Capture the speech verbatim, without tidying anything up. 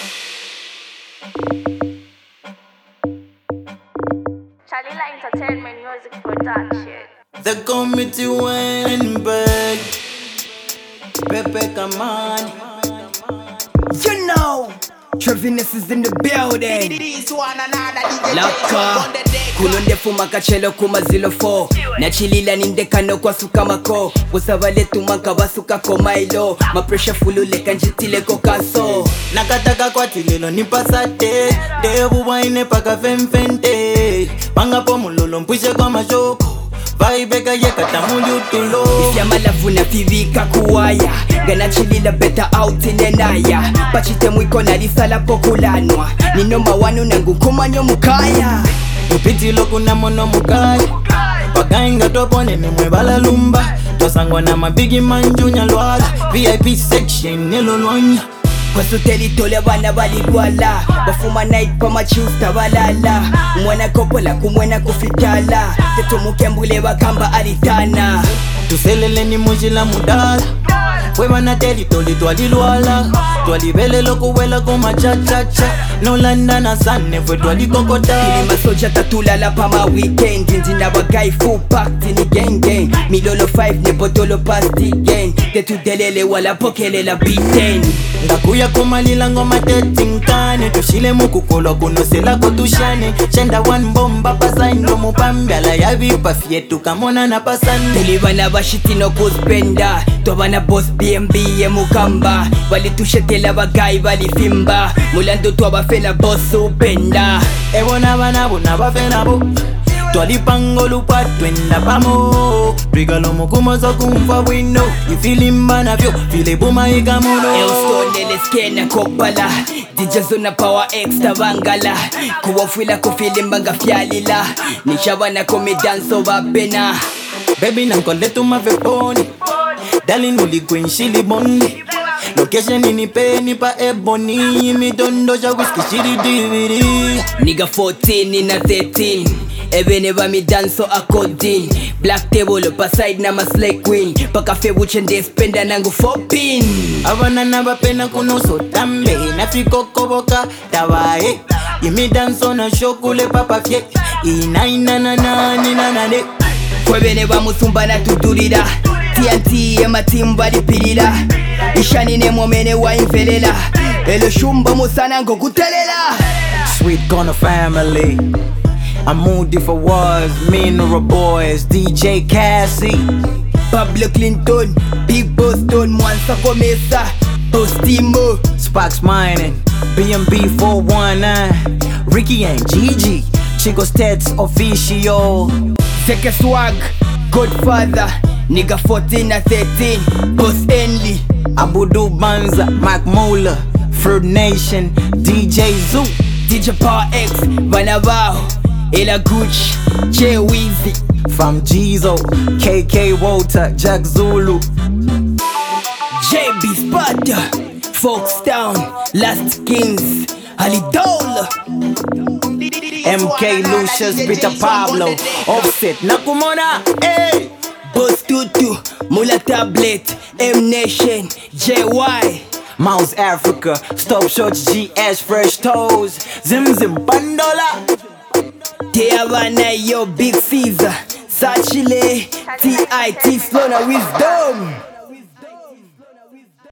Chalila Entertainment Music Production. The committee went back. Pepe Kamani. You know, Trevinus is in the building. Laka kulonde fuma kachelo kumazilo fo nachilila nindekano kwa suka mako usavale tumanka basuka komailo mapresha fulule kanjitile kokaso Nakataka kwa tililo nipasate debu waine paka femfente Panga po mulolo mpwishe kwa mashoko Vaibeka yeka tamulu tulo Isya malafu na fivika kuwaya Gana chilila better out in enaya Pachite mwiko na risala pokulanwa Ninoma wanu nangu kumanyo mukaya Upiti loku na mono mukaya Pakainga topone memwe bala lumba Tosangwa na mabigi manjunya lwala V I P section nilo lwanya Kwa suteli tole wana balidwala Bafuma night pa machusta balala Mwana kopola kumwena kufitala Tetu mukembule wakamba alitana Tuselele ni mujila mudala Webana teli toli twali lwala Twali bele loko wela koma cha cha cha No landa na sane fwe twali kokota Ili masoja tatulala pa ma weekend Ndina wagai full packed ni gang gang Milolo five ne botolo pasti gang Tetu delele wala pokele la beaten Ngakuya kumalila ngoma tetinkane Tushile mukukolo kunosela kotushane Shenda one bomba pasaindo mupambi Ala ya vipa fietu kamona na pasande Tulibana bashiti no kuspenda Tobana boss B M B ye mukamba Wali tushetela bagai wali fimba Mulando tuwa fela boss upenda Ebona bana bona bafena bo Twali pangolu patwenda pamo Rigalo mukumozo kumfa wino Ifilimba na vyo File buma ikamuno Elstone leskena kopala Dijazo na power extra bangala Kuwafwila kufilimba nga fyalila Nishabana komidanso wapena Baby nankole tumaveponi Darling uligwenshili bondi Location inipeni pa eboni Midondo ja whisky shiri dividi Nigga fourteen na thirteen Ebene ba mi danso according Black table pa side na ma slay queen Paka fe wuchende spenda nangu fourteen Abana na bapena kunuso tambe Na fiko koboka tawae Imi danso na shokule papa fye Ina ina na na nina na de Kwebene ba musumba na tudurira T N T ema timba lipirira Ishani ne momene wa invelela Elo shumba musana ngo kutelela Sweet Gunna family I'm moody for words, mineral boys, D J Cassie Pablo Clinton, Big Boston, Mwansa Komesa, Postimo Sparks Mining, B M B four one nine Ricky and Gigi, Chico Stats official Zeke Swag, Godfather, Nigga fourteen na thirteen, Boss Enly Abudu Banza, Mac Mola, Fruit Nation, D J Zoo D J Power X, Vanavao Ela Gucci, J Weezy From Jizo, K K Walter, Jack Zulu J B Spada, Foxtown, Last Kings, Halidola M K Lucius, Peter Pablo, Offset, Nakumona, hey Boss Tutu, Mula Tablet, M Nation, J Y Mouse Africa, Stop Shorts, G S, Fresh Toes, Zim Zim Bandola Teavana yo Big Caesar, Sachile, T I T Slow na Wisdom